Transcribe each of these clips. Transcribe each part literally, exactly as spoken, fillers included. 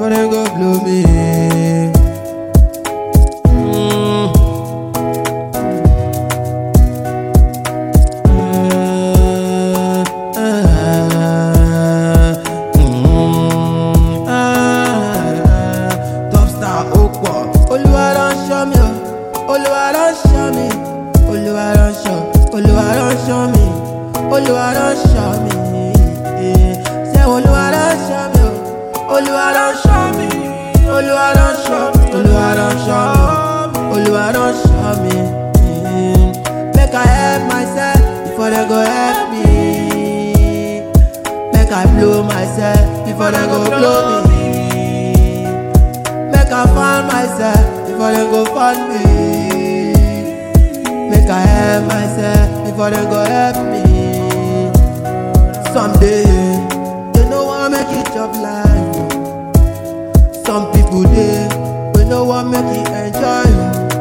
before they go blow me. Mm. Uh, uh, mm, uh, Top star Okwa. Oluwa don show me, oh. Oluwa don show me. Oluwa don show, Oluwa don show me. Oluwa don show me. Yeah. Say Oluwa don show me, oh. Oluwa don show me. Oluwa don show me. Oluwa don show me. Oluwa don show me. Mm. Make I help myself before they go help me. Make I blow myself before they go blow me. Make I find myself before they go find me. Make I help myself before they go help me. Someday, they know I make it up life. Some people they, we know I make it enjoy.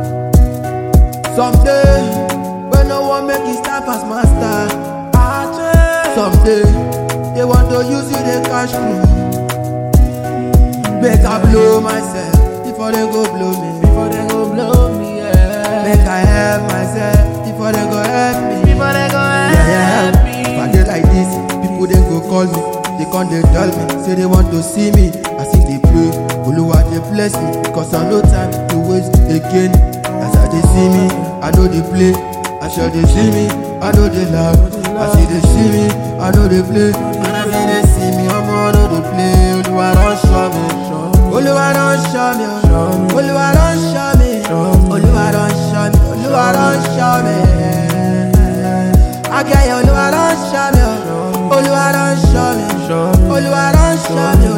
Someday, we know I make it stop as master. Someday, they want to use you, they cash me. Make I blow myself before they go blow me. Before they go blow me, yeah. Make I help myself before they go help me. Before they go help yeah, yeah. me. If I get like this, people then go call me. They come they tell me, say they want to see me. I sing they pray, Oluwa they bless me. Cause I no time to waste again. As I they see me, I know they play. I sure they see me, I know they laugh. I see they see me, I know they play. And I see they see me, I'm on know they play. Oluwa don't show me, Oluwa don't show me, Oluwa don't show me, Oluwa don't show me, Oluwa don't show me. I get you, Oluwa don't show me, Oluwa don't show me, Oluwa don't show me,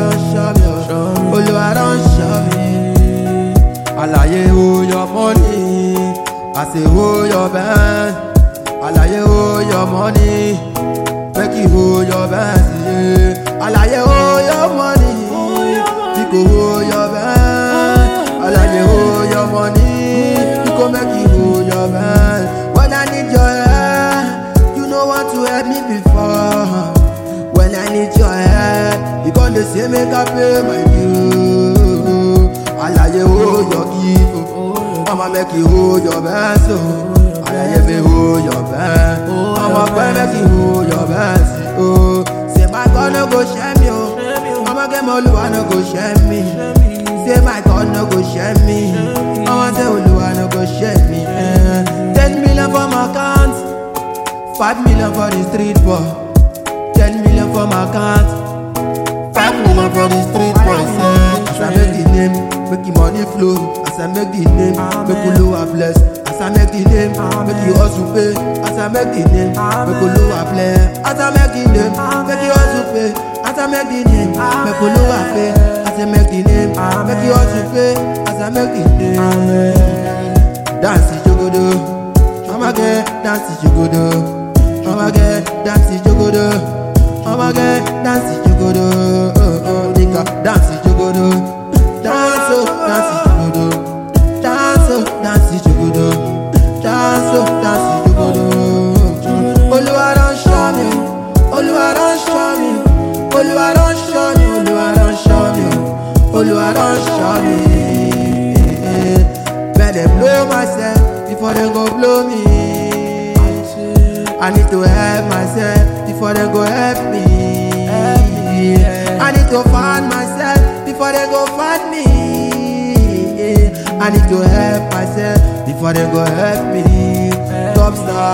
Oluwa don't show me, Oluwa don't show me. Alaye hold your money, I say hold your band. Alaye hold your money, make you hold your band. Yeah. Alaye hold your money, you go hold your band. Alaye hold your money, you go make you hold your band. When I need your help, you know what to help me before. When I need your help, you gonna say make I pay my due. Alaye hold your gift, I'ma make you hold your band. So Alaye be hold your band, I'ma pray make you hold your band. Oh, say my God no go shame me, oh. I'ma get my Oluwa no go shame me. Say my God no go shame me, I'ma say Oluwa no go shame me. eh. Ten million for my account, five million for the street boy. Ten million for my account, five million for the street boy. Say, as I make the name, make the money flow. As I make the name, make Oluwa bless. As I make the name, make you also pay. As I make the name, make Oluwa bless. As I make the name, make you also pay. As I make the name, make Oluwa pay. As I make the name, make you also pay. As I make the name, dance it jogodo, I'ma get dance it jogodo, I'ma get dance it jogodo, I'ma get dance it jogodo, oh oh, nigga, dance it jogodo, dance oh, dance it jogodo. Dance, oh, dance, jogodo. Dance, oh, dance, jogodo. Oluwa don show me, Oluwa don show me, Oluwa don show me, Oluwa don show me, Oluwa don show me. Make them blow myself before they go blow me. I need to help myself before they go help me. I need to find myself before they go find me. I need to help myself before they go help me. Top star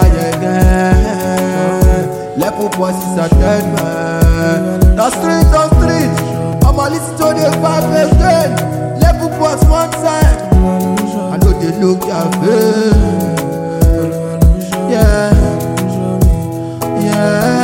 again. Level boss is a dead man. The street, the street, I'ma listen to the vibe again. Level boss one side, I know they look your face. Yeah, yeah.